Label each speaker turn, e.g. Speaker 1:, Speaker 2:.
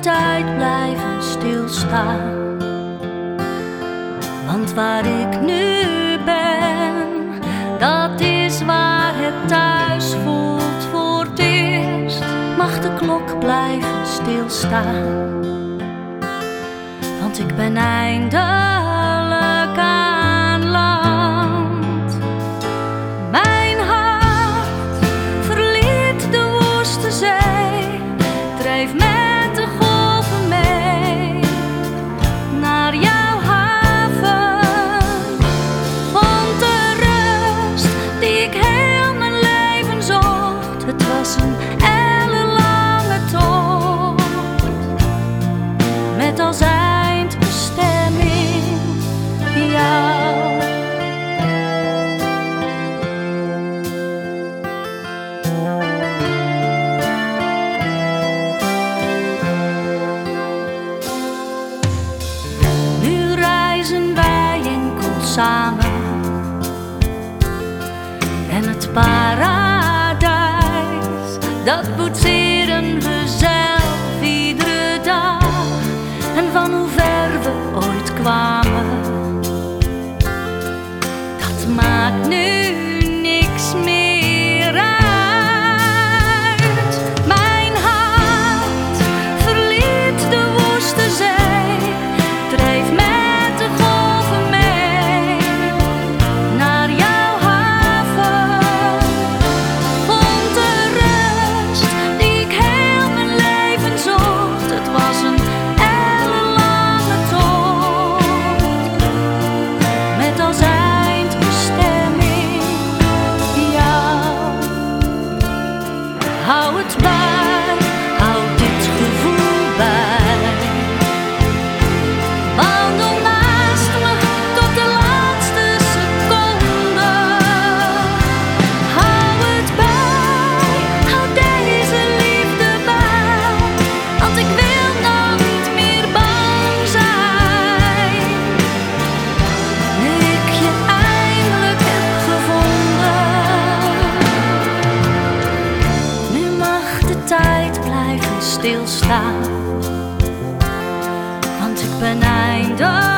Speaker 1: tijd blijven stilstaan. Want waar ik nu ben, dat is waar het thuis voelt voor het eerst. Mag de klok blijven stilstaan, want ik ben eindelijk aan land. Mijn hart verliet de woeste zee, dreef met de golven mee naar jouw haven. Vond de rust die ik heel mijn leven zocht. Het was een ellenlange tocht met als eindbestemming jou. Nu reizen wij enkel samen en het paradijs, dat boetseren we zelf iedere dag. En van hoe ver we ooit kwamen, dat maakt nu niks meer uit. Mijn hart verliet de woeste zee, dreef met de golven mee naar jouw haven. Vond de rust die ik heel mijn leven zocht. Het was een ellenlange tocht met als eindbestemming jou. Hou het bij, hou dit gevoel bij. Wandel naast me tot de laatste seconde. Hou het bij, hou deze liefde bij. Want ik wil nooit meer bang zijn, nu ik je eindelijk heb gevonden. Nu mag de tijd blijven stilstaan, want ik ben eindelijk